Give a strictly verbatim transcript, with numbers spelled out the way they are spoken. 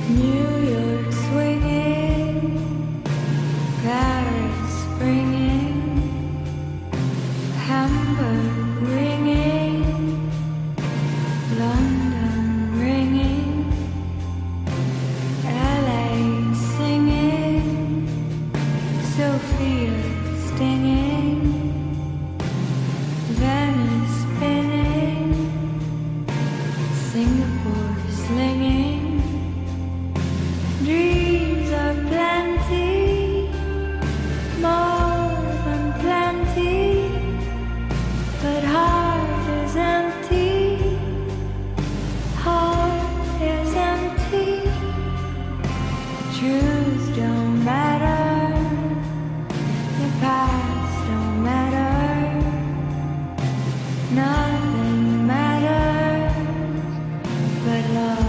New York swinging, Paris springing, Hamburg ringing, London ringing, L A singing, Sophia stinging, Venice spinning, Singapore slinging. Dreams are plenty, more than plenty, but heart is empty, heart is empty. Truth don't matter, the past don't matter, nothing matters but love.